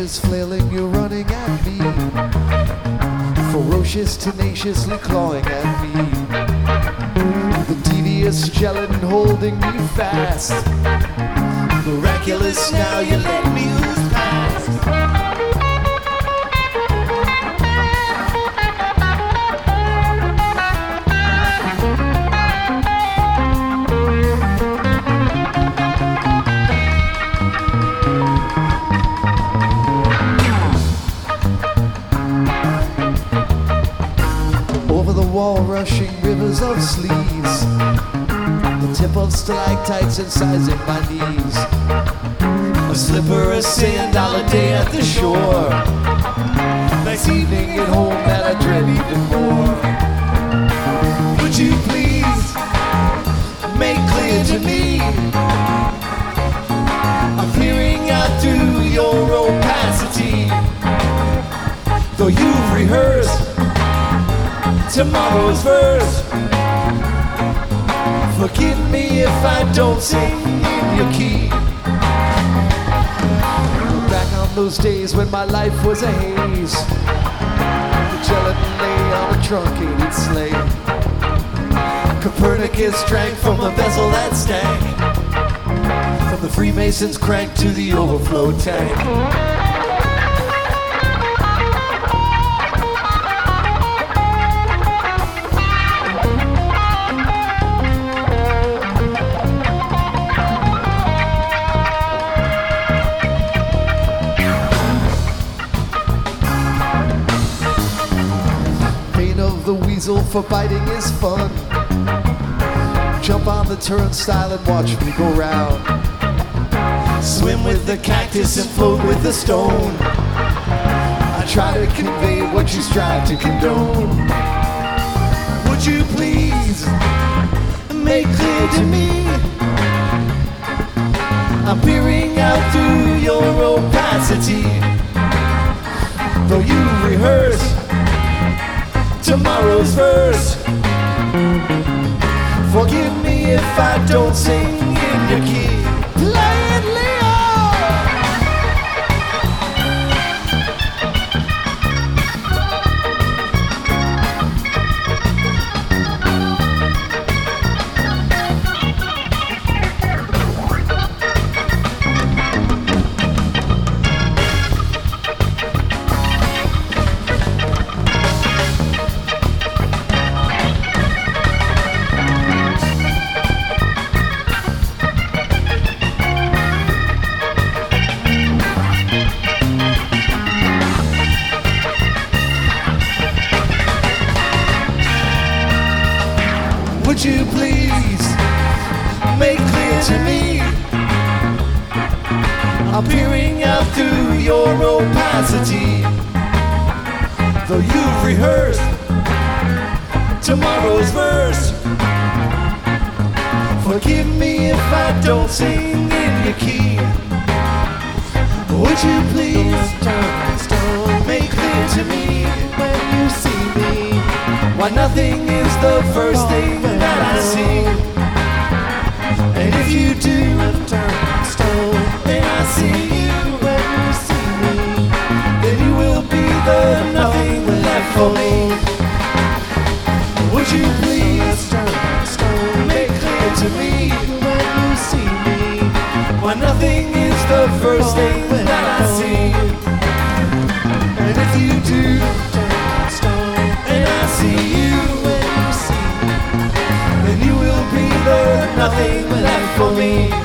cages flailing, you're running at me. Ferocious, tenaciously clawing at me. The devious gelatin holding me fast. Miraculous, now you let me lose past. Wall rushing rivers of sleeves, the tip of stalactites incising my knees. A slipper, a sand, holiday at the shore. Nice evening at home that I dread even more. Would you please make clear to me I'm peering out through your opacity, though you've rehearsed tomorrow's verse. Forgive me if I don't sing in your key. Back on those days when my life was a haze, the gelatin lay on a truncated sleigh. Copernicus drank from a vessel that stank, from the Freemasons' crank to the overflow tank. The weasel for biting is fun. Jump on the turnstile and watch me go round. Swim with the cactus and float with the stone. I try to convey what you strive to condone. Would you please make clear to me I'm peering out through your opacity, though you rehearse tomorrow's verse. Forgive me if I don't sing in your key. Play it, Leo! Would you please make clear to me I'm peering out through your opacity, though you've rehearsed tomorrow's verse. Forgive me if I don't sing in your key. Would you please make clear to me when you see me why nothing is the first thing that I see? And if you do turn stone, then I see you when you see me, then you will be the nothing left for me. Would you please turn stone, make clear to me when you see me why nothing is the first thing that I see? And if you do turn stone, and I see you when you see me, then you will be the nothing left for me.